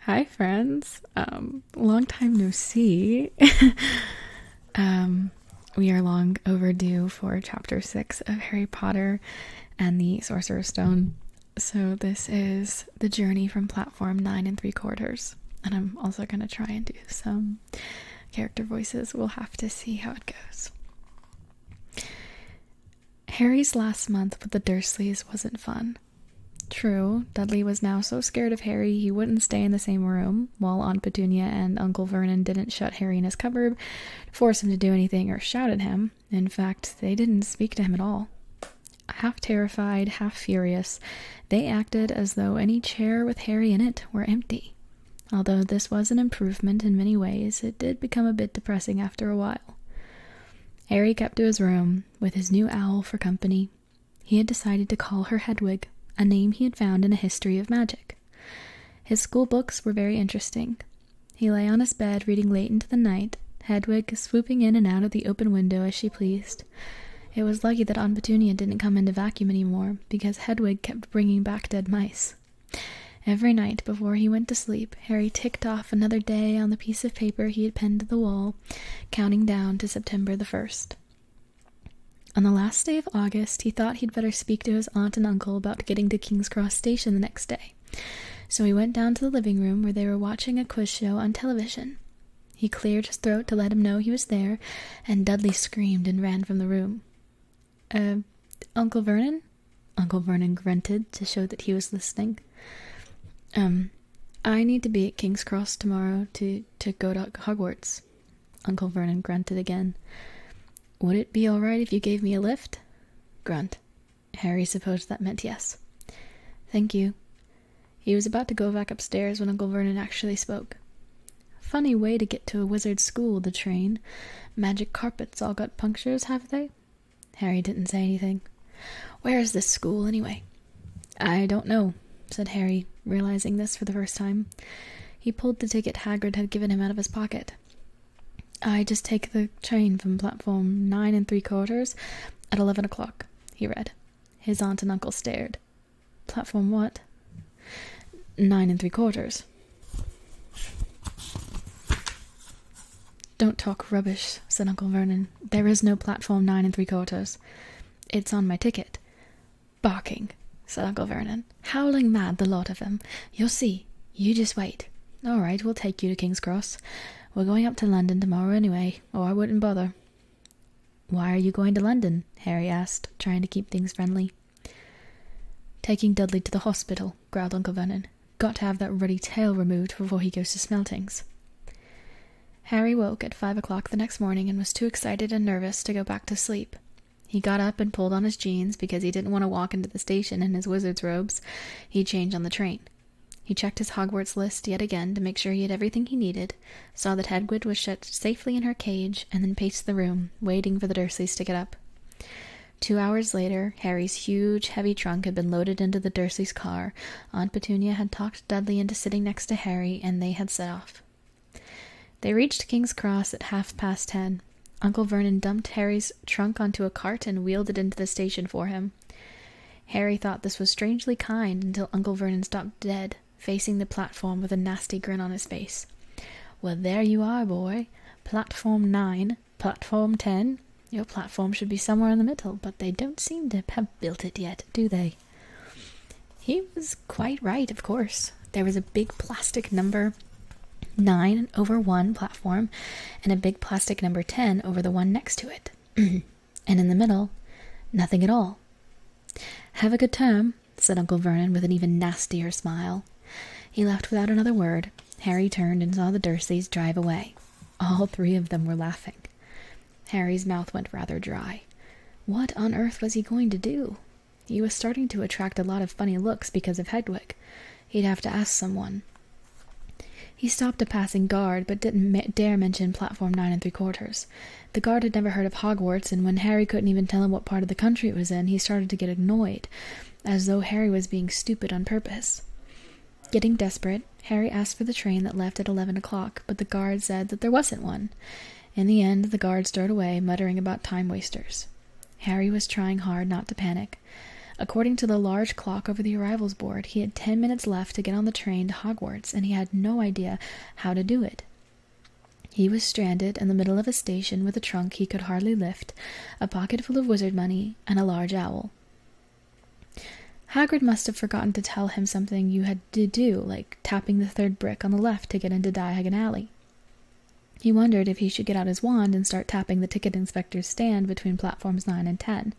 Hi, friends. Long time no see. We are long overdue for Chapter 6 of Harry Potter and the Sorcerer's Stone. So this is the journey from platform 9 3/4. And I'm also going to try and do some character voices. We'll have to see how it goes. Harry's last month with the Dursleys wasn't fun. True, Dudley was now so scared of Harry he wouldn't stay in the same room, while Aunt Petunia and Uncle Vernon didn't shut Harry in his cupboard, force him to do anything, or shout at him. In fact, they didn't speak to him at all. Half terrified, half furious, they acted as though any chair with Harry in it were empty. Although this was an improvement in many ways, it did become a bit depressing after a while. Harry kept to his room, with his new owl for company. He had decided to call her Hedwig, a name he had found in a history of magic. His school books were very interesting. He lay on his bed reading late into the night, Hedwig swooping in and out of the open window as she pleased. It was lucky that Aunt Petunia didn't come in to vacuum anymore, because Hedwig kept bringing back dead mice. Every night before he went to sleep, Harry ticked off another day on the piece of paper he had pinned to the wall, counting down to September the 1st. On the last day of August, he thought he'd better speak to his aunt and uncle about getting to King's Cross Station the next day. So he went down to the living room where they were watching a quiz show on television. He cleared his throat to let him know he was there, and Dudley screamed and ran from the room. Uncle Vernon? Uncle Vernon grunted to show that he was listening. I need to be at King's Cross tomorrow to go to Hogwarts. Uncle Vernon grunted again. Would it be all right if you gave me a lift? Grunt. Harry supposed that meant yes. Thank you. He was about to go back upstairs when Uncle Vernon actually spoke. Funny way to get to a wizard's school, the train. Magic carpets all got punctures, have they? Harry didn't say anything. Where is this school, anyway? I don't know, said Harry, realizing this for the first time. He pulled the ticket Hagrid had given him out of his pocket. I just take the train from platform 9 3/4 at 11 o'clock, he read. His aunt and uncle stared. Platform what? 9 3/4. Don't talk rubbish, said Uncle Vernon. There is no platform 9 3/4. It's on my ticket. Barking, said Uncle Vernon. Howling mad, the lot of them. You'll see. You just wait. All right, we'll take you to King's Cross. We're going up to London tomorrow anyway, or I wouldn't bother. Why are you going to London? Harry asked, trying to keep things friendly. Taking Dudley to the hospital, growled Uncle Vernon. Got to have that ruddy tail removed before he goes to Smeltings. Harry woke at 5 o'clock the next morning and was too excited and nervous to go back to sleep. He got up and pulled on his jeans because he didn't want to walk into the station in his wizard's robes. He'd change on the train. He checked his Hogwarts list yet again to make sure he had everything he needed, saw that Hedwig was shut safely in her cage, and then paced the room, waiting for the Dursleys to get up. 2 hours later, Harry's huge, heavy trunk had been loaded into the Dursleys' car. Aunt Petunia had talked Dudley into sitting next to Harry, and they had set off. They reached King's Cross at 10:30. Uncle Vernon dumped Harry's trunk onto a cart and wheeled it into the station for him. Harry thought this was strangely kind until Uncle Vernon stopped dead, facing the platform with a nasty grin on his face. Well, there you are, boy. Platform 9, platform 10. Your platform should be somewhere in the middle, but they don't seem to have built it yet, do they? He was quite right, of course. There was a big plastic number 9 over one platform, and a big plastic number 10 over the one next to it. And in the middle, nothing at all. Have a good term, said Uncle Vernon with an even nastier smile. He left without another word. Harry turned and saw the Dursleys drive away. All three of them were laughing. Harry's mouth went rather dry. What on earth was he going to do? He was starting to attract a lot of funny looks because of Hedwig. He'd have to ask someone. He stopped a passing guard, but didn't dare mention platform 9 3/4. The guard had never heard of Hogwarts, and when Harry couldn't even tell him what part of the country it was in, he started to get annoyed, as though Harry was being stupid on purpose. Getting desperate, Harry asked for the train that left at 11 o'clock, but the guard said that there wasn't one. In the end, the guard strode away, muttering about time-wasters. Harry was trying hard not to panic. According to the large clock over the arrivals board, he had 10 minutes left to get on the train to Hogwarts, and he had no idea how to do it. He was stranded in the middle of a station with a trunk he could hardly lift, a pocket full of wizard money, and a large owl. Hagrid must have forgotten to tell him something you had to do, like tapping the third brick on the left to get into Diagon Alley. He wondered if he should get out his wand and start tapping the ticket inspector's stand between platforms 9 and 10.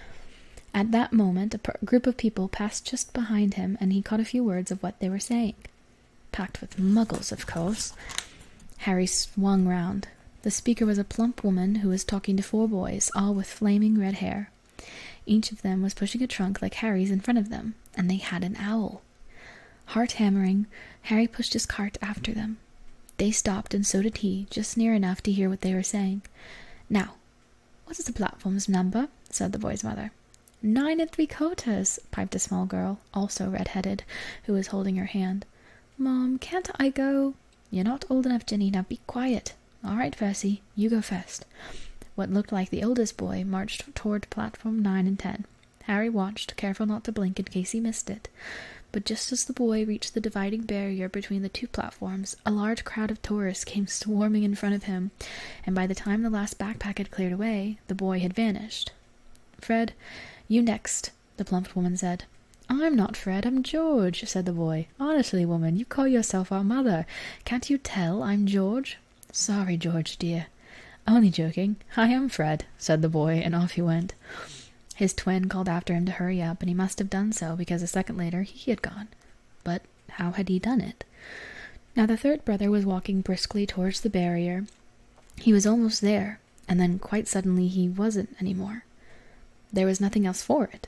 At that moment, a group of people passed just behind him, and he caught a few words of what they were saying. Packed with muggles, of course. Harry swung round. The speaker was a plump woman who was talking to 4 boys, all with flaming red hair. Each of them was pushing a trunk like Harry's in front of them, and they had an owl. Heart-hammering, Harry pushed his cart after them. They stopped, and so did he, just near enough to hear what they were saying. "Now, what is the platform's number?" said the boy's mother. 9 3/4, piped a small girl, also red-headed, who was holding her hand. "Mom, can't I go?" "You're not old enough, Ginny. Now be quiet." "All right, Percy, you go first." What looked like the oldest boy marched toward platform 9 and 10. Harry watched, careful not to blink in case he missed it. But just as the boy reached the dividing barrier between the 2 platforms, a large crowd of tourists came swarming in front of him, and by the time the last backpack had cleared away, the boy had vanished. "Fred, you next," the plump woman said. "I'm not Fred, I'm George," said the boy. "Honestly, woman, you call yourself our mother. Can't you tell I'm George?" "Sorry, George, dear." "Only joking. I am Fred," said the boy, and off he went. His twin called after him to hurry up, and he must have done so, because a second later he had gone. But how had he done it? Now the third brother was walking briskly towards the barrier. He was almost there, and then quite suddenly he wasn't anymore. There was nothing else for it.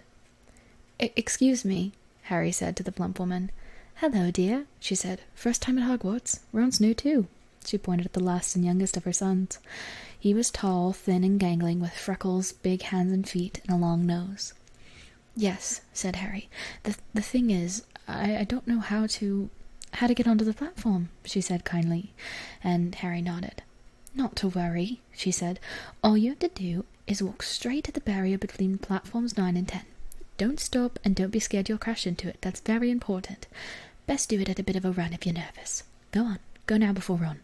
"Excuse me," Harry said to the plump woman. "Hello, dear," she said. "First time at Hogwarts? Ron's new too." She pointed at the last and youngest of her sons. He was tall, thin, and gangling, with freckles, big hands and feet, and a long nose. "Yes," said Harry. The thing is, I don't know how to get onto the platform," she said kindly, and Harry nodded. "Not to worry," she said. "All you have to do is walk straight at the barrier between platforms 9 and 10. Don't stop, and don't be scared you'll crash into it. That's very important. Best do it at a bit of a run if you're nervous. Go on. Go now before Ron."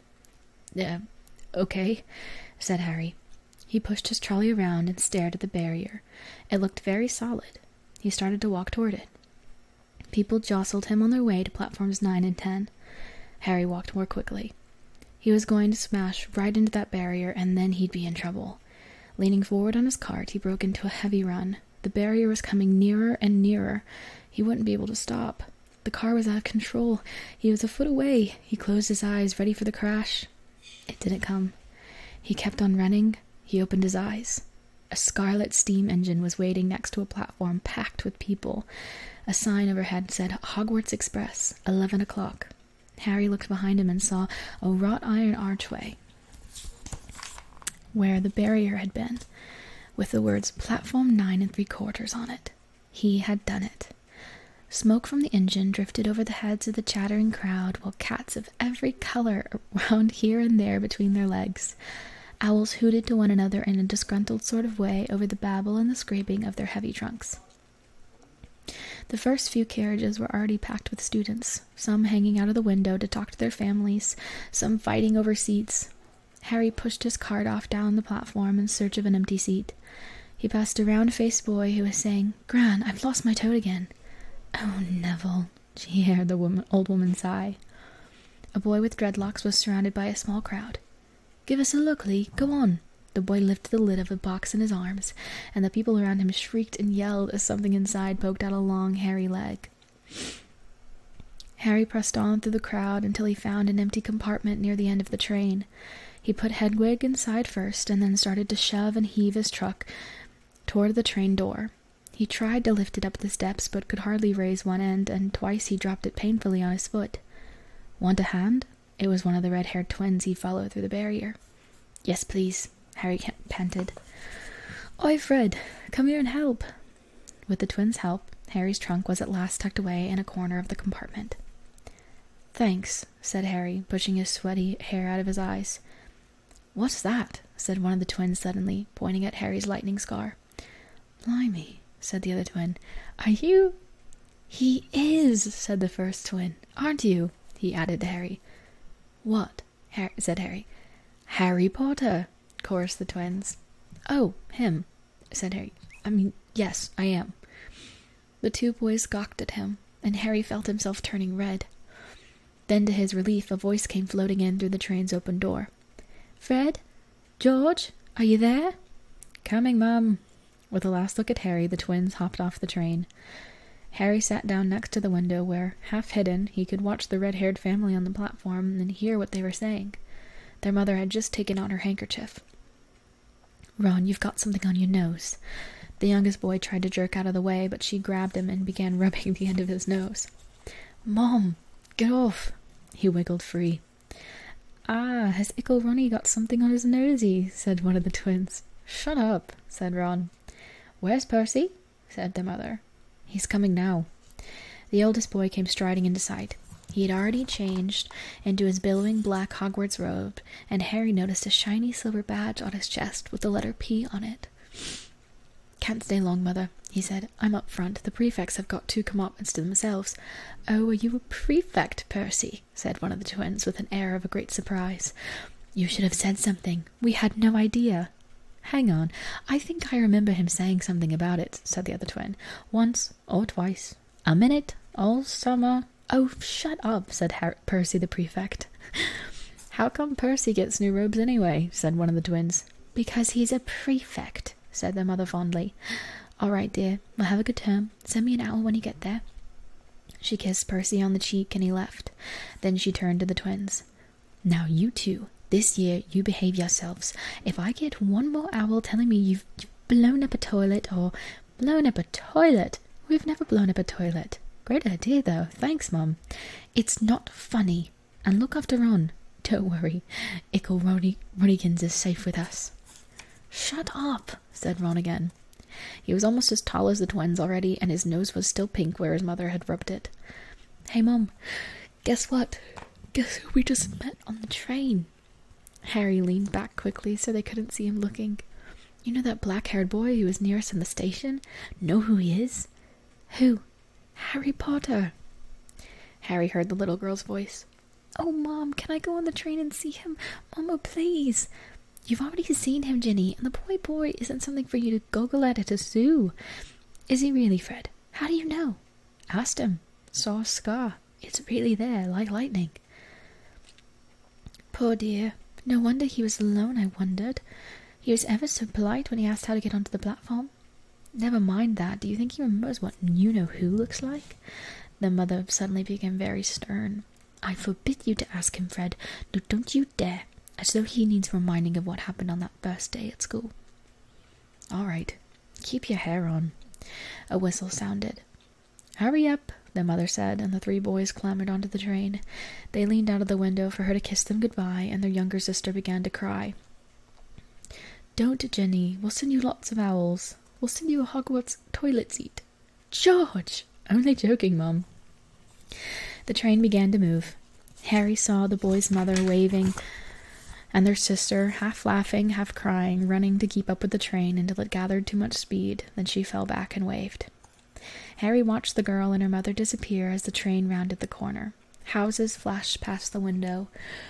Okay," said Harry. He pushed his trolley around and stared at the barrier. It looked very solid. He started to walk toward it. People jostled him on their way to platforms 9 and 10. Harry walked more quickly. He was going to smash right into that barrier, and then he'd be in trouble. Leaning forward on his cart, he broke into a heavy run. The barrier was coming nearer and nearer. He wouldn't be able to stop. The car was out of control. He was a foot away. He closed his eyes, ready for the crash. It didn't come. He kept on running. He opened his eyes. A scarlet steam engine was waiting next to a platform packed with people. A sign overhead said Hogwarts Express, 11 o'clock. Harry looked behind him and saw a wrought iron archway where the barrier had been, with the words Platform 9 3/4 on it. He had done it. Smoke from the engine drifted over the heads of the chattering crowd, while cats of every color wound here and there between their legs. Owls hooted to one another in a disgruntled sort of way over the babble and the scraping of their heavy trunks. The first few carriages were already packed with students, some hanging out of the window to talk to their families, some fighting over seats. Harry pushed his cart off down the platform in search of an empty seat. He passed a round-faced boy who was saying, "Gran, I've lost my toad again." "Oh, Neville," she heard the old woman sigh. A boy with dreadlocks was surrounded by a small crowd. "Give us a look, Lee. Go on." The boy lifted the lid of a box in his arms, and the people around him shrieked and yelled as something inside poked out a long, hairy leg. Harry pressed on through the crowd until he found an empty compartment near the end of the train. He put Hedwig inside first, and then started to shove and heave his truck toward the train door. He tried to lift it up the steps, but could hardly raise one end, and twice he dropped it painfully on his foot. "Want a hand?" It was one of the red-haired twins he followed through the barrier. "Yes, please," Harry panted. "Oi, Fred, come here and help." With the twins' help, Harry's trunk was at last tucked away in a corner of the compartment. "Thanks," said Harry, pushing his sweaty hair out of his eyes. "What's that?" said one of the twins suddenly, pointing at Harry's lightning scar. "Blimey," said the other twin. Are you? He is, said the first twin. Aren't you? He added to Harry. What? Said Harry. Harry Potter, chorused the twins. Oh, him, said Harry. I mean, yes, I am. The two boys gawked at him, and Harry felt himself turning red. Then, to his relief, a voice came floating in through the train's open door. Fred? George? Are you there? Coming, Mum. With a last look at Harry, the twins hopped off the train. Harry sat down next to the window where, half hidden, he could watch the red-haired family on the platform and hear what they were saying. Their mother had just taken out her handkerchief. Ron, you've got something on your nose. The youngest boy tried to jerk out of the way, but she grabbed him and began rubbing the end of his nose. Mom, get off. He wiggled free. Ah, has Ickle Ronnie got something on his nosey? Said one of the twins. Shut up, said Ron. Where's Percy? Said their mother. He's coming now. The eldest boy came striding into sight. He had already changed into his billowing black Hogwarts robe, and Harry noticed a shiny silver badge on his chest with the letter P on it. Can't stay long, Mother, he said. I'm up front. The prefects have got 2 compartments to themselves. Oh, are you a prefect, Percy? Said one of the twins with an air of a great surprise. You should have said something. We had no idea. Hang on. I think I remember him saying something about it, said the other twin. Once or twice. A minute. All summer. Oh, shut up, said Percy the prefect. How come Percy gets new robes anyway? Said one of the twins. Because he's a prefect, said their mother fondly. All right, dear. Well, have a good term. Send me an owl when you get there. She kissed Percy on the cheek and he left. Then she turned to the twins. Now you two, this year you behave yourselves. If I get one more owl telling me you've blown up a toilet or blown up a toilet. We've never blown up a toilet. Great idea, though. Thanks, Mum. It's not funny. And look after Ron. Don't worry. Ickle Ronikins is safe with us. Shut up, said Ron again. He was almost as tall as the twins already, and his nose was still pink where his mother had rubbed it. Hey, Mum, guess what? Guess who we just met on the train? Harry leaned back quickly so they couldn't see him looking. You know that black-haired boy who was near us in the station? Know who he is? Who? Harry Potter. Harry heard the little girl's voice. Oh, Mom, can I go on the train and see him? Mama, please. You've already seen him, Ginny, and the boy isn't something for you to goggle at a zoo. Is he really, Fred? How do you know? Asked him. Saw a scar. It's really there, like lightning. Poor dear. No wonder he was alone, I wondered. He was ever so polite when he asked how to get onto the platform. Never mind that. Do you think he remembers what you-know-who looks like? The mother suddenly became very stern. I forbid you to ask him, Fred. No, don't you dare. As though he needs reminding of what happened on that first day at school. All right. Keep your hair on. A whistle sounded. Hurry up, the mother said, and the 3 boys clambered onto the train. They leaned out of the window for her to kiss them goodbye, and their younger sister began to cry. Don't, Jenny. We'll send you lots of owls. We'll send you a Hogwarts toilet seat. George! Only joking, Mum. The train began to move. Harry saw the boy's mother waving, and their sister, half laughing, half crying, running to keep up with the train until it gathered too much speed. Then she fell back and waved. Harry watched the girl and her mother disappear as the train rounded the corner. Houses flashed past the window.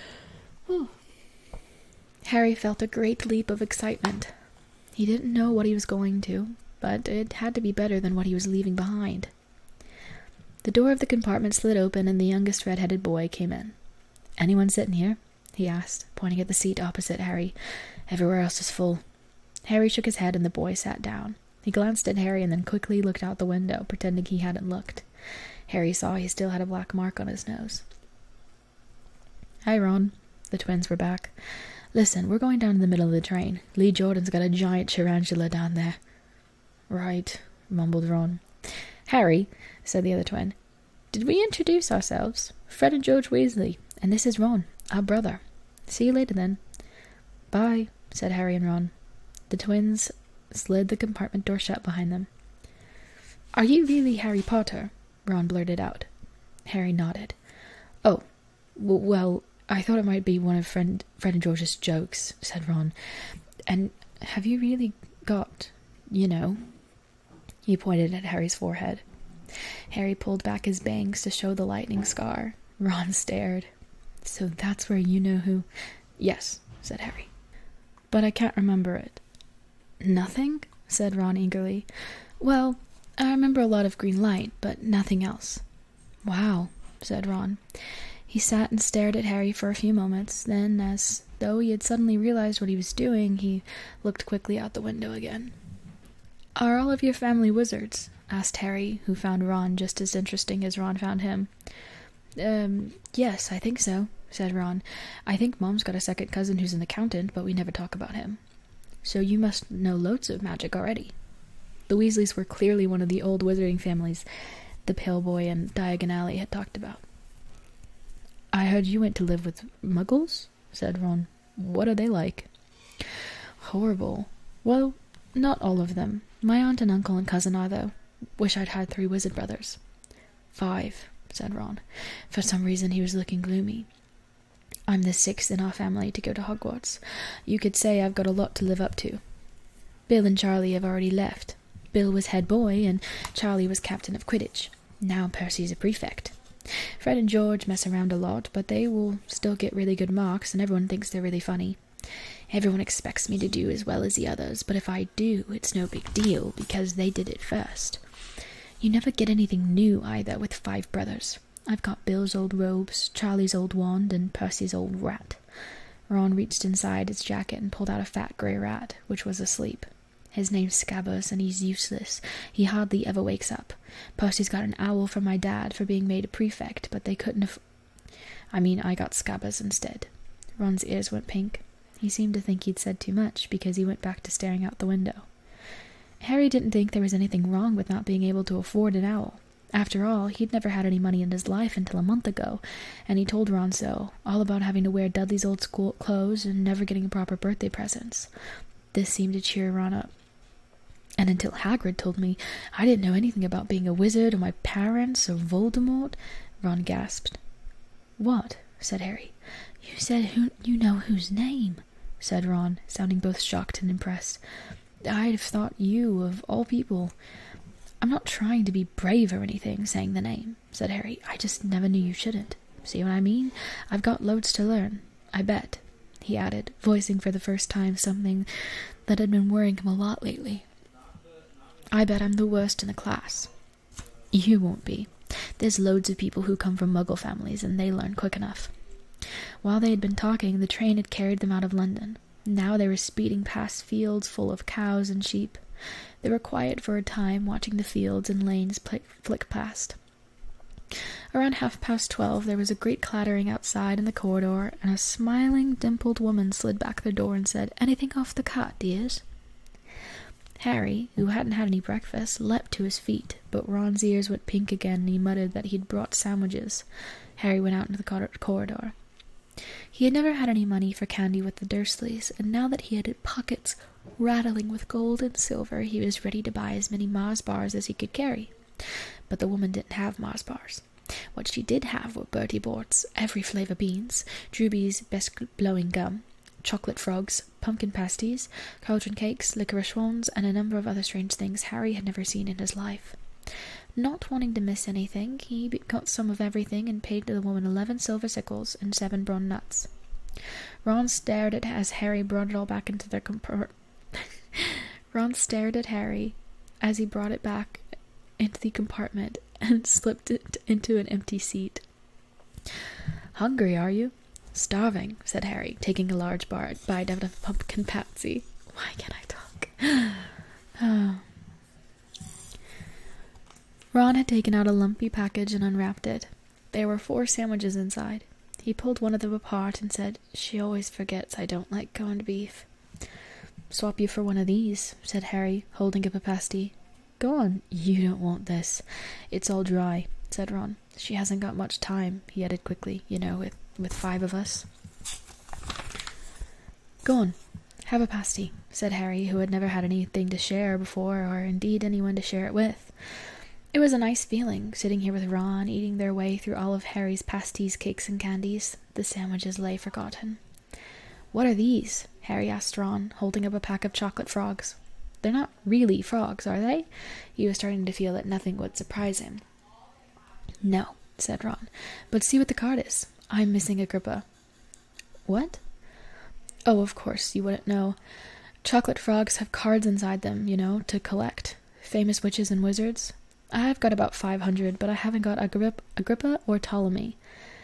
Harry felt a great leap of excitement. He didn't know what he was going to, but it had to be better than what he was leaving behind. The door of the compartment slid open and the youngest red-headed boy came in. Anyone sitting here? He asked, pointing at the seat opposite Harry. Everywhere else is full. Harry shook his head and the boy sat down. He glanced at Harry and then quickly looked out the window, pretending he hadn't looked. Harry saw he still had a black mark on his nose. Hi, Ron. The twins were back. Listen, we're going down in the middle of the train. Lee Jordan's got a giant tarantula down there. Right, mumbled Ron. Harry, said the other twin, did we introduce ourselves? Fred and George Weasley, and this is Ron, our brother. See you later, then. Bye, said Harry and Ron. The twins slid the compartment door shut behind them. Are you really Harry Potter? Ron blurted out. Harry nodded. Oh, well, I thought it might be one of Fred and George's jokes, said Ron. And have you really got, He pointed at Harry's forehead. Harry pulled back his bangs to show the lightning scar. Ron stared. So that's where you know who... Yes, said Harry. But I can't remember it. Nothing? Said Ron eagerly. Well, I remember a lot of green light, but nothing else. Wow, said Ron. He sat and stared at Harry for a few moments, then, as though he had suddenly realized what he was doing, he looked quickly out the window again. Are all of your family wizards? Asked Harry, who found Ron just as interesting as Ron found him. Yes, I think so, said Ron. I think Mom's got a second cousin who's an accountant, but we never talk about him. So you must know loads of magic already. The Weasleys were clearly one of the old wizarding families the Pale Boy and Diagon Alley had talked about. I heard you went to live with Muggles, said Ron. What are they like? Horrible. Well, not all of them. My aunt and uncle and cousin are, though. Wish I'd had 3 wizard brothers. 5, said Ron. For some reason he was looking gloomy. I'm the 6th in our family to go to Hogwarts. You could say I've got a lot to live up to. Bill and Charlie have already left. Bill was head boy, and Charlie was captain of Quidditch. Now Percy's a prefect. Fred and George mess around a lot, but they will still get really good marks, and everyone thinks they're really funny. Everyone expects me to do as well as the others, but if I do, it's no big deal, because they did it first. You never get anything new, either, with 5 brothers. I've got Bill's old robes, Charlie's old wand, and Percy's old rat. Ron reached inside his jacket and pulled out a fat grey rat, which was asleep. His name's Scabbers, and he's useless. He hardly ever wakes up. Percy's got an owl from my dad for being made a prefect, but they couldn't I got Scabbers instead. Ron's ears went pink. He seemed to think he'd said too much, because he went back to staring out the window. Harry didn't think there was anything wrong with not being able to afford an owl. After all, he'd never had any money in his life until a month ago, and he told Ron so, all about having to wear Dudley's old school clothes and never getting proper birthday presents. This seemed to cheer Ron up. And until Hagrid told me, I didn't know anything about being a wizard or my parents or Voldemort, Ron gasped. What? Said Harry. You said you know whose name, said Ron, sounding both shocked and impressed. I'd have thought you, of all people. I'm not trying to be brave or anything, saying the name, said Harry. I just never knew you shouldn't. See what I mean? I've got loads to learn. I bet, he added, voicing for the first time something that had been worrying him a lot lately. I bet I'm the worst in the class. You won't be. There's loads of people who come from Muggle families, and they learn quick enough. While they had been talking, the train had carried them out of London. Now they were speeding past fields full of cows and sheep. They were quiet for a time, watching the fields and lanes flick past. Around 12:30, there was a great clattering outside in the corridor, and a smiling, dimpled woman slid back the door and said, Anything off the cart, dears? Harry, who hadn't had any breakfast, leapt to his feet, but Ron's ears went pink again, and he muttered that he'd brought sandwiches. Harry went out into the corridor. He had never had any money for candy with the Dursleys, and now that he had pockets rattling with gold and silver, he was ready to buy as many Mars bars as he could carry. But the woman didn't have Mars bars. What she did have were Bertie Bott's every flavour beans, Drewby's best blowing gum, chocolate frogs, pumpkin pasties, cauldron cakes, licorice wands, and a number of other strange things Harry had never seen in his life. Not wanting to miss anything, he got some of everything and paid the woman 11 silver sickles and 7 brown nuts. Ron stared at as Harry brought it all back into their Ron stared at Harry as he brought it back into the compartment and slipped it into an empty seat. Hungry, are you? Starving, said Harry, taking a large bite out of a pumpkin patsy. Why can't I talk? Oh. Ron had taken out a lumpy package and unwrapped it. There were 4 sandwiches inside. He pulled one of them apart and said, She always forgets I don't like corned beef. Swap you for one of these, said Harry, holding up a pasty. Go on, you don't want this. It's all dry, said Ron. She hasn't got much time, he added quickly, with 5 of us. Go on, have a pasty, said Harry, who had never had anything to share before, or indeed anyone to share it with. It was a nice feeling, sitting here with Ron, eating their way through all of Harry's pasties, cakes, and candies. The sandwiches lay forgotten. What are these? Harry asked Ron, holding up a pack of chocolate frogs. They're not really frogs, are they? He was starting to feel that nothing would surprise him. No, said Ron, but see what the card is. I'm missing Agrippa. What? Oh, of course, you wouldn't know. Chocolate frogs have cards inside them, to collect. Famous witches and wizards. I've got about 500, but I haven't got Agrippa or Ptolemy.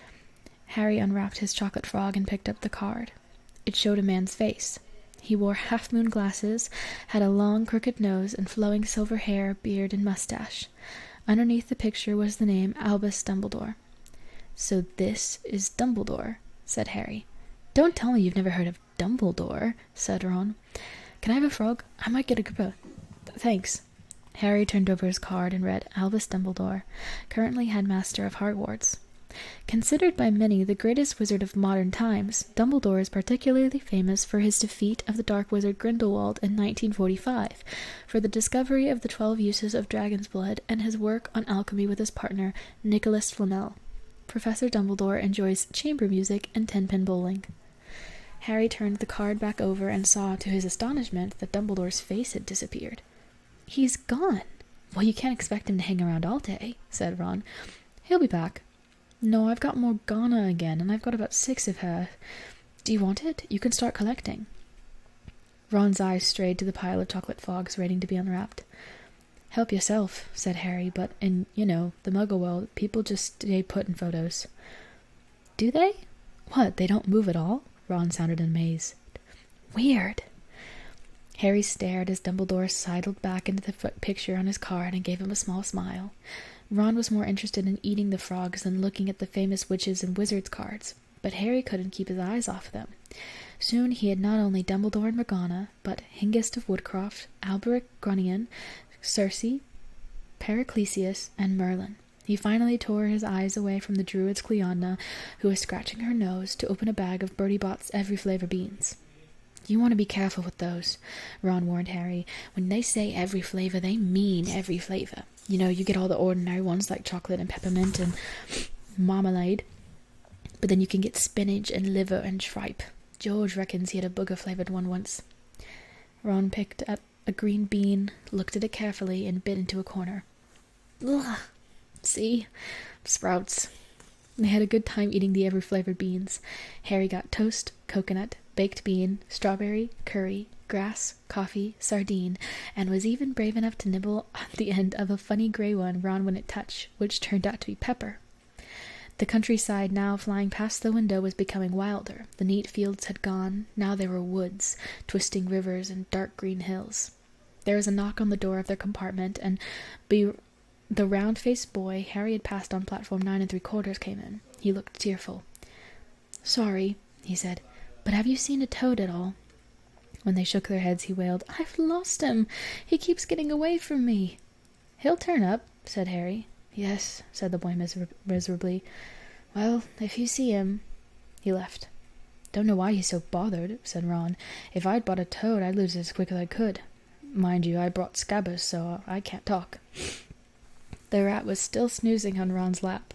Harry unwrapped his chocolate frog and picked up the card. It showed a man's face. He wore half-moon glasses, had a long, crooked nose, and flowing silver hair, beard, and mustache. Underneath the picture was the name Albus Dumbledore. So this is Dumbledore, said Harry. Don't tell me you've never heard of Dumbledore, said Ron. Can I have a frog? I might get Agrippa. Thanks. Harry turned over his card and read Albus Dumbledore, currently headmaster of Hogwarts. Considered by many the greatest wizard of modern times, Dumbledore is particularly famous for his defeat of the dark wizard Grindelwald in 1945, for the discovery of the 12 uses of dragon's blood, and his work on alchemy with his partner, Nicholas Flamel. Professor Dumbledore enjoys chamber music and ten-pin bowling. Harry turned the card back over and saw, to his astonishment, that Dumbledore's face had disappeared. He's gone. Well, you can't expect him to hang around all day, said Ron. He'll be back. No, I've got Morgana again, and I've got about 6 of her. Do you want it? You can start collecting. Ron's eyes strayed to the pile of chocolate frogs waiting to be unwrapped. Help yourself, said Harry, but in, the Muggle world, people just stay put in photos. Do they? What, they don't move at all? Ron sounded amazed. Weird. Harry stared as Dumbledore sidled back into the picture on his card and gave him a small smile. Ron was more interested in eating the frogs than looking at the famous witches and wizards cards, but Harry couldn't keep his eyes off them. Soon he had not only Dumbledore and Morgana, but Hengist of Woodcroft, Alberic Grunion, Circe, Paracelsus, and Merlin. He finally tore his eyes away from the druid's Cleona, who was scratching her nose, to open a bag of Bertie Bott's every flavor beans. You want to be careful with those, Ron warned Harry. When they say every flavor, they mean every flavor. You get all the ordinary ones like chocolate and peppermint and marmalade, but then you can get spinach and liver and tripe. George reckons he had a booger-flavored one once. Ron picked up a green bean, looked at it carefully, and bit into a corner. Ugh! See? Sprouts. They had a good time eating the every-flavored beans. Harry got toast, coconut, baked bean, strawberry, curry, grass, coffee, sardine, and was even brave enough to nibble at the end of a funny grey one Ron wouldn't touch, which turned out to be pepper. The countryside now flying past the window was becoming wilder. The neat fields had gone. Now there were woods, twisting rivers, and dark green hills. There was a knock on the door of their compartment, and the round-faced boy Harry had passed on platform 9 3/4 came in. He looked tearful. Sorry, he said, but have you seen a toad at all? When they shook their heads, he wailed, I've lost him. He keeps getting away from me. He'll turn up, said Harry. Yes, said the boy miserably. Well, if you see him... He left. Don't know why he's so bothered, said Ron. If I'd bought a toad, I'd lose it as quick as I could. Mind you, I brought Scabbers, so I can't talk. The rat was still snoozing on Ron's lap.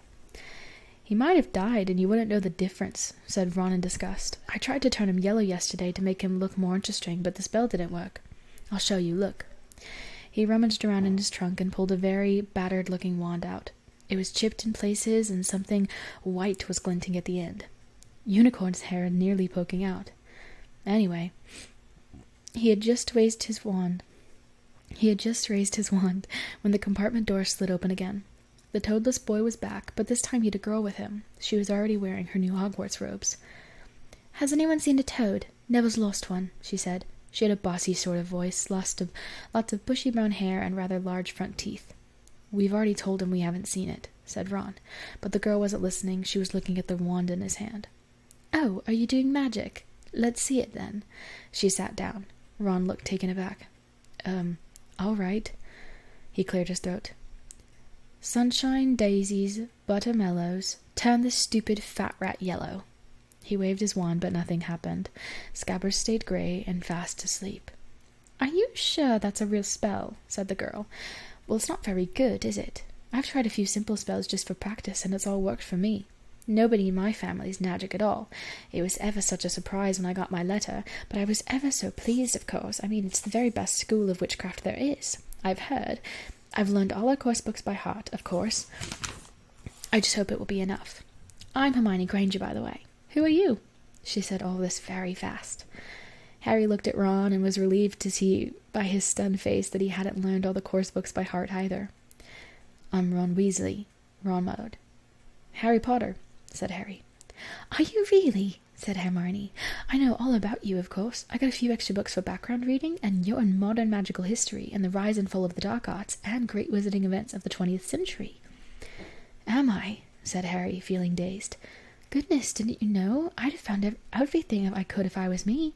He might have died, and you wouldn't know the difference, said Ron in disgust. I tried to turn him yellow yesterday to make him look more interesting, but the spell didn't work. I'll show you, look. He rummaged around in his trunk and pulled a very battered-looking wand out. It was chipped in places, and something white was glinting at the end. Unicorn's hair nearly poking out. Anyway, he had just raised his wand when the compartment door slid open again. The toadless boy was back, but this time he had a girl with him. She was already wearing her new Hogwarts robes. Has anyone seen a toad? Neville's lost one, she said. She had a bossy sort of voice, lots of bushy brown hair, and rather large front teeth. We've already told him we haven't seen it, said Ron, but the girl wasn't listening. She was looking at the wand in his hand. Oh, are you doing magic? Let's see it, then. She sat down. Ron looked taken aback. All right. He cleared his throat. Sunshine, daisies, buttermellows, turn this stupid fat rat yellow. He waved his wand, but nothing happened. Scabbers stayed grey and fast asleep. Are you sure that's a real spell? Said the girl. Well, it's not very good, is it? I've tried a few simple spells just for practice, and it's all worked for me. Nobody in my family's magic at all. It was ever such a surprise when I got my letter, but I was ever so pleased, of course. I mean, it's the very best school of witchcraft there is, I've heard. I've learned all our course books by heart, of course. I just hope it will be enough. I'm Hermione Granger, by the way. Who are you? She said all this very fast. Harry looked at Ron and was relieved to see by his stunned face that he hadn't learned all the course books by heart either. I'm Ron Weasley, Ron muttered. Harry Potter, said Harry. Are you really? Said Hermione. I know all about you, of course. I got a few extra books for background reading, and you're in modern magical history, and the rise and fall of the dark arts, and great wizarding events of the 20th century. Am I? Said Harry, feeling dazed. Goodness, didn't you know? I'd have found everything if I could if I was me.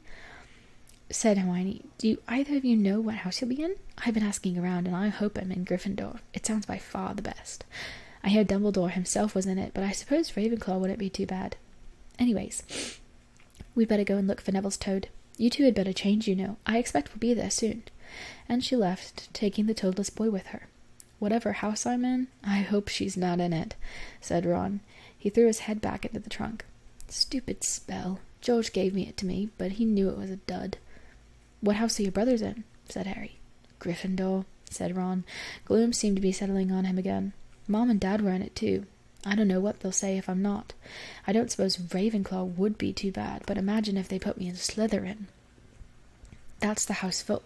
Said Hermione, do either of you know what house you'll be in? I've been asking around, and I hope I'm in Gryffindor. It sounds by far the best. I hear Dumbledore himself was in it, but I suppose Ravenclaw wouldn't be too bad. Anyways, we'd better go and look for Neville's toad. You two had better change, you know. I expect we'll be there soon. And she left, taking the toadless boy with her. Whatever house I'm in, I hope she's not in it, said Ron. He threw his head back into the trunk. Stupid spell. George gave it to me, but he knew it was a dud. What house are your brothers in? Said Harry. Gryffindor, said Ron. Gloom seemed to be settling on him again. Mom and Dad were in it too. I don't know what they'll say if I'm not. I don't suppose Ravenclaw would be too bad, but imagine if they put me in Slytherin. That's the house full.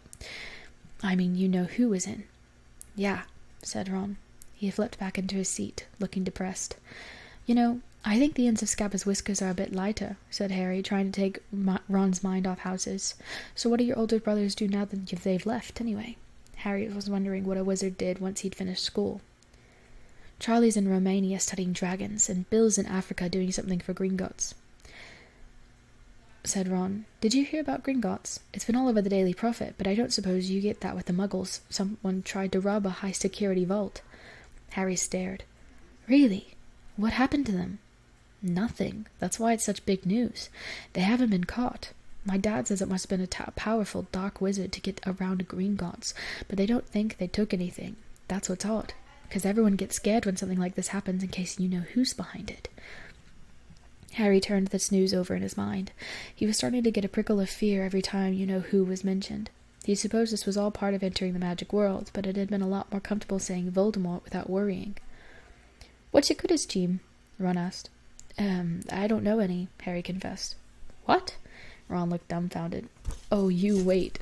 I mean, you know who was in. Yeah, said Ron. He flipped back into his seat, looking depressed. You know, I think the ends of Scabba's whiskers are a bit lighter, said Harry, trying to take Ron's mind off houses. So what do your older brothers do now that they've left, anyway? Harry was wondering what a wizard did once he'd finished school. Charlie's in Romania studying dragons, and Bill's in Africa doing something for Gringotts, said Ron. Did you hear about Gringotts? It's been all over the Daily Prophet, but I don't suppose you get that with the Muggles. Someone tried to rob a high-security vault. Harry stared. Really? What happened to them? Nothing. That's why it's such big news. They haven't been caught. My dad says it must have been a powerful dark wizard to get around Gringotts, but they don't think they took anything. That's what's odd, because everyone gets scared when something like this happens in case you know who's behind it. Harry turned this news over in his mind. He was starting to get a prickle of fear every time you know who was mentioned. He supposed this was all part of entering the magic world, but it had been a lot more comfortable saying Voldemort without worrying. What's your Quidditch team? Ron asked. I don't know any, Harry confessed. What? Ron looked dumbfounded. Oh, you wait.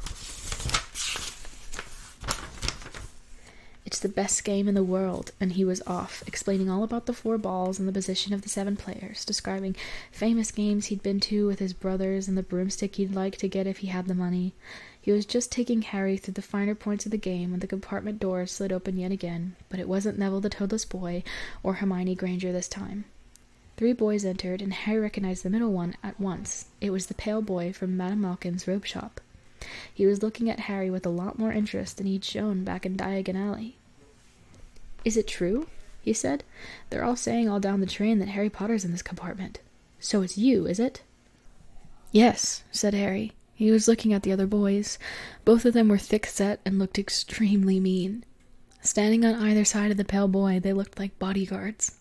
It's the best game in the world, and he was off, explaining all about the 4 balls and the position of the 7 players, describing famous games he'd been to with his brothers and the broomstick he'd like to get if he had the money. He was just taking Harry through the finer points of the game when the compartment door slid open yet again, but it wasn't Neville the Toadless Boy or Hermione Granger this time. 3 boys entered, and Harry recognized the middle one at once. It was the pale boy from Madame Malkin's robe shop. He was looking at Harry with a lot more interest than he'd shown back in Diagon Alley. Is it true? He said. They're all saying all down the train that Harry Potter's in this compartment. So it's you, is it? Yes, said Harry. He was looking at the other boys. Both of them were thick-set and looked extremely mean. Standing on either side of the pale boy, they looked like bodyguards.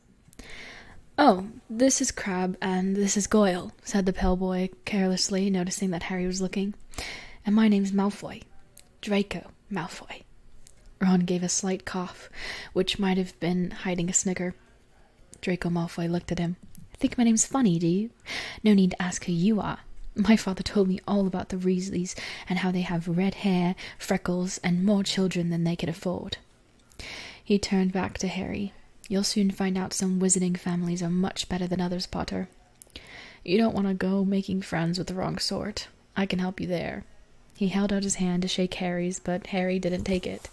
Oh, this is Crabbe, and this is Goyle, said the pale boy carelessly, noticing that Harry was looking. And my name's Malfoy. Draco Malfoy. Ron gave a slight cough, which might have been hiding a snicker. Draco Malfoy looked at him. Think my name's funny, do you? No need to ask who you are. My father told me all about the Weasleys and how they have red hair, freckles, and more children than they could afford. He turned back to Harry. You'll soon find out some wizarding families are much better than others, Potter. You don't want to go making friends with the wrong sort. I can help you there. He held out his hand to shake Harry's, but Harry didn't take it.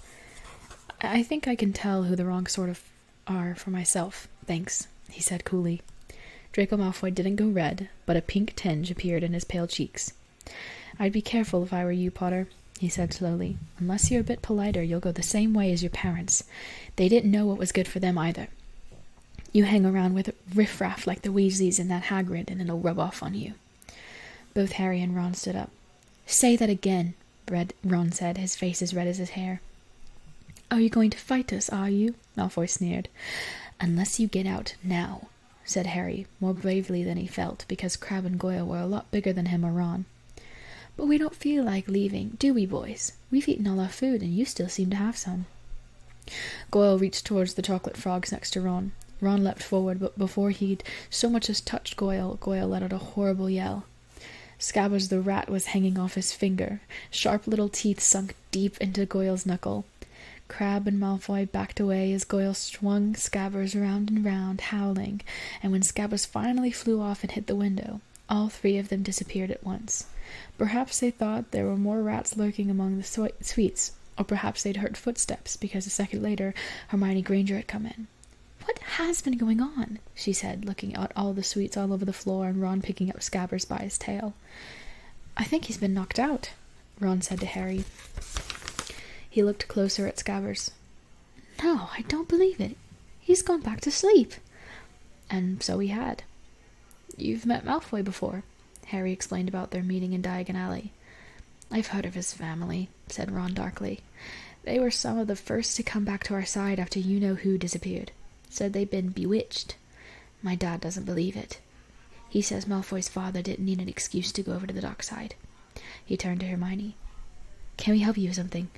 I think I can tell who the wrong sort of are for myself, thanks, he said coolly. Draco Malfoy didn't go red, but a pink tinge appeared in his pale cheeks. I'd be careful if I were you, Potter, he said slowly. Unless you're a bit politer, you'll go the same way as your parents. They didn't know what was good for them either. You hang around with riffraff like the Weasleys and that Hagrid, and it'll rub off on you. Both Harry and Ron stood up. Say that again, Ron said, his face as red as his hair. Are you going to fight us, are you? Malfoy sneered. Unless you get out now, said Harry, more bravely than he felt, because Crabbe and Goyle were a lot bigger than him or Ron. "But we don't feel like leaving, do we, boys? We've eaten all our food, and you still seem to have some." Goyle reached towards the chocolate frogs next to Ron. Ron leapt forward, but before he'd so much as touched Goyle, Goyle let out a horrible yell. Scabbers the rat was hanging off his finger. Sharp little teeth sunk deep into Goyle's knuckle. Crabbe and Malfoy backed away as Goyle swung Scabbers round and round, howling, and when Scabbers finally flew off and hit the window, all three of them disappeared at once. Perhaps they thought there were more rats lurking among the sweets, or perhaps they'd heard footsteps, because a second later Hermione Granger had come in. "What has been going on?" she said, looking at all the sweets all over the floor and Ron picking up Scabbers by his tail. "I think he's been knocked out," Ron said to Harry. He looked closer at Scabbers. "No, I don't believe it. He's gone back to sleep." And so he had. "You've met Malfoy before," Harry explained about their meeting in Diagon Alley. "I've heard of his family," said Ron darkly. "They were some of the first to come back to our side after you-know-who disappeared. Said they'd been bewitched. My dad doesn't believe it. He says Malfoy's father didn't need an excuse to go over to the dark side." He turned to Hermione. "Can we help you with something?"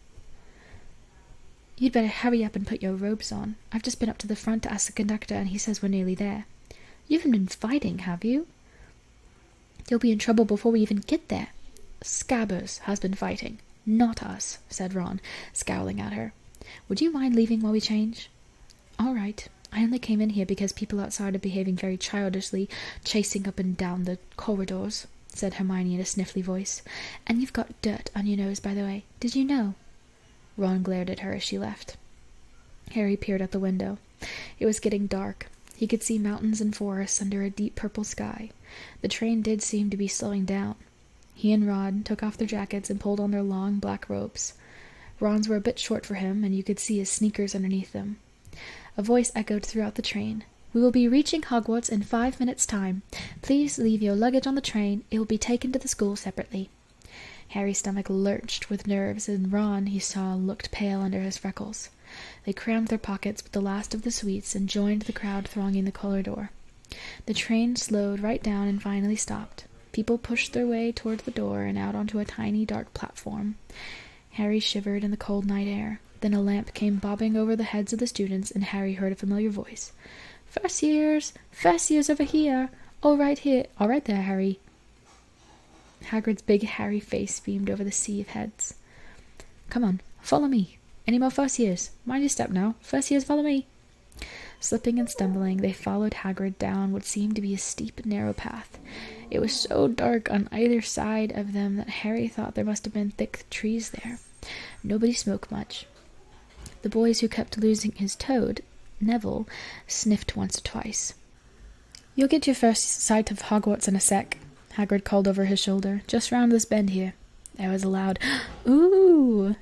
"You'd better hurry up and put your robes on. I've just been up to the front to ask the conductor, and he says we're nearly there. You haven't been fighting, have you?" "You'll be in trouble before we even get there." "Scabbers has been fighting, not us," said Ron, scowling at her. "Would you mind leaving while we change?" "All right. I only came in here because people outside are behaving very childishly, chasing up and down the corridors," said Hermione in a sniffly voice. "And you've got dirt on your nose, by the way. Did you know?" Ron glared at her as she left. Harry peered out the window. It was getting dark. He could see mountains and forests under a deep purple sky. The train did seem to be slowing down. He and Ron took off their jackets and pulled on their long black robes. Ron's were a bit short for him, and you could see his sneakers underneath them. A voice echoed throughout the train. "We will be reaching Hogwarts in 5 minutes' time. Please leave your luggage on the train. It will be taken to the school separately." Harry's stomach lurched with nerves, and Ron, he saw, looked pale under his freckles. They crammed their pockets with the last of the sweets and joined the crowd thronging the corridor. The train slowed right down and finally stopped. People pushed their way toward the door and out onto a tiny, dark platform. Harry shivered in the cold night air. Then a lamp came bobbing over the heads of the students, and Harry heard a familiar voice. First years over here! All right here! All right there, Harry!" Hagrid's big, hairy face beamed over the sea of heads. "Come on, follow me. Any more first years? Mind your step now. First years, follow me." Slipping and stumbling, they followed Hagrid down what seemed to be a steep, narrow path. It was so dark on either side of them that Harry thought there must have been thick trees there. Nobody smoked much. The boys who kept losing his toad, Neville, sniffed once or twice. "You'll get your first sight of Hogwarts in a sec," Hagrid called over his shoulder. "Just round this bend here." There was a loud "Ooh!"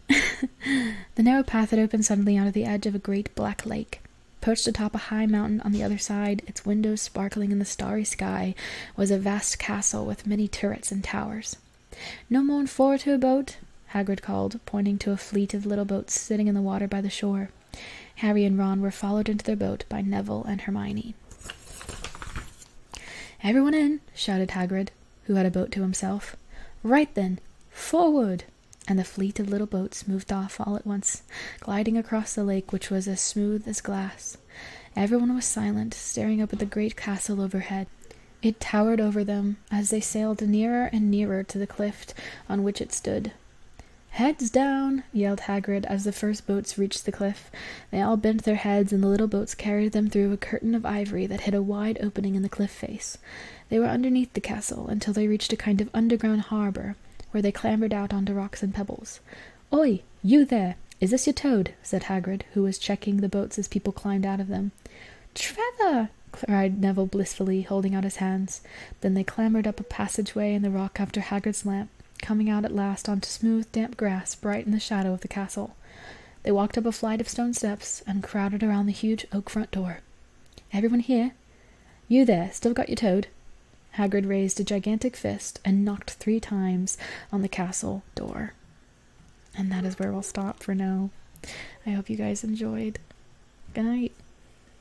The narrow path had opened suddenly onto the edge of a great black lake. Perched atop a high mountain on the other side, its windows sparkling in the starry sky, was a vast castle with many turrets and towers. "No more'n 4 to a boat," Hagrid called, pointing to a fleet of little boats sitting in the water by the shore. Harry and Ron were followed into their boat by Neville and Hermione. "Everyone in!" shouted Hagrid, who had a boat to himself. "Right then! Forward!" And the fleet of little boats moved off all at once, gliding across the lake, which was as smooth as glass. Everyone was silent, staring up at the great castle overhead. It towered over them as they sailed nearer and nearer to the cliff on which it stood. "Heads down!" yelled Hagrid as the first boats reached the cliff. They all bent their heads, and the little boats carried them through a curtain of ivory that hid a wide opening in the cliff face. They were underneath the castle until they reached a kind of underground harbour, where they clambered out onto rocks and pebbles. "Oi, you there! Is this your toad?" said Hagrid, who was checking the boats as people climbed out of them. "Trevor!" cried Neville blissfully, holding out his hands. Then they clambered up a passageway in the rock after Hagrid's lamp, coming out at last onto smooth, damp grass bright in the shadow of the castle. They walked up a flight of stone steps and crowded around the huge oak front door. "Everyone here? You there, still got your toad?" Hagrid raised a gigantic fist and knocked 3 times on the castle door. And that is where we'll stop for now. I hope you guys enjoyed. Good night.